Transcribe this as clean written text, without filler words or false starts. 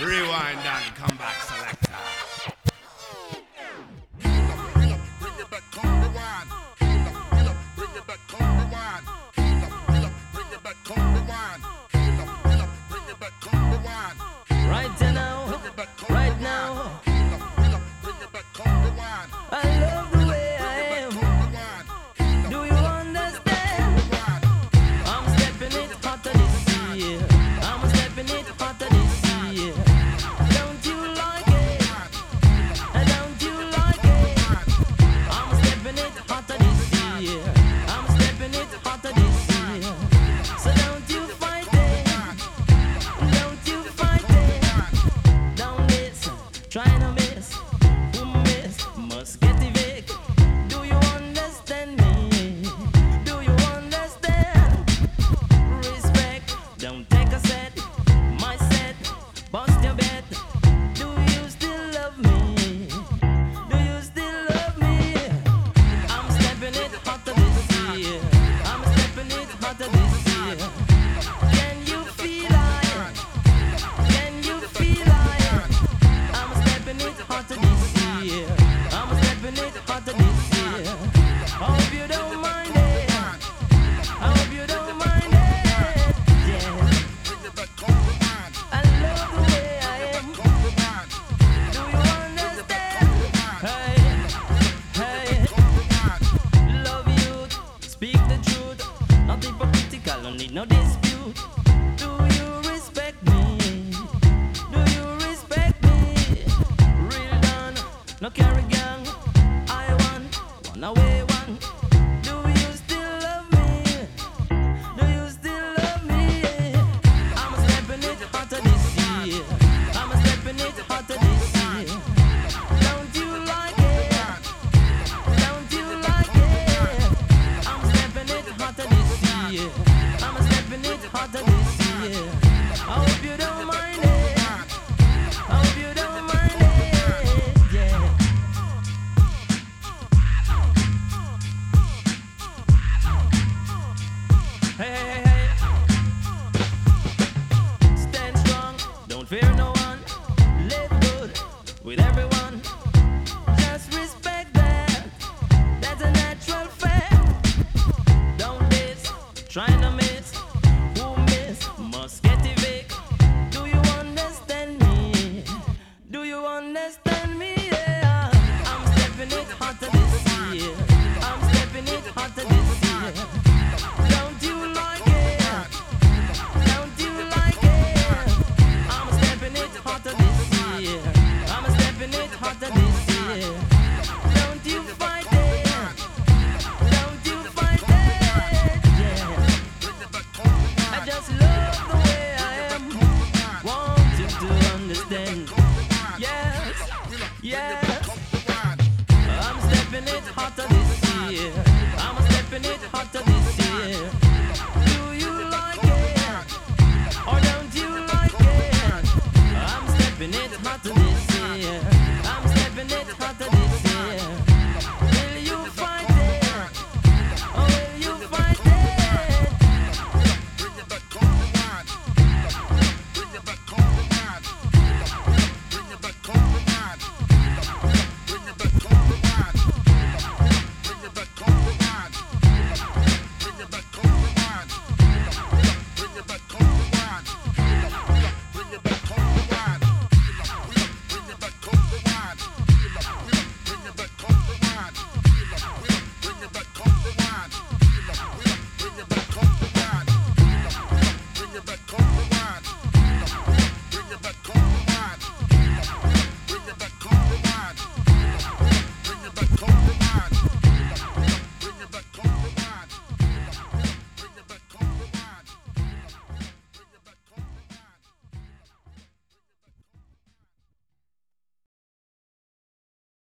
Rewind and come back, selector. Heal up, bring it back, come rewind. Heal up, bring it back, come rewind. Heal up, bring it back, come rewind. Heal up, bring it back, come rewind. Right now, right now, Heal up, bring it back, come rewind. I love the way I am. Do you understand? I'm stepping it hotter this year. I'm stepping it hotter this year. Don't you like it? Don't you like it? I'm stepping it hotter this year. I'm stepping it hotter this year. So don't you fight it? Don't you fight it? Don't listen, try to miss. Who miss must get evic. Do you understand me? Do you understand? Respect, don't take a set. My set, bust your bet. Do you still love me? Do you still love me? I'm stepping it hotter this year. I'm stepping it hotter this year. Can you feel it? Can you feel it? I'm stepping it hotter this year. I'm stepping it hotter this year. I hope you don't mind it. I hope you don't mind it. Yeah. I love the way I am. Do you understand? Hey, hey. Love you. Speak the truth. Not hypocritical, don't need no dispute. Do you respect me? Do you respect me? Real done, no carry gang. I want, wanna wait.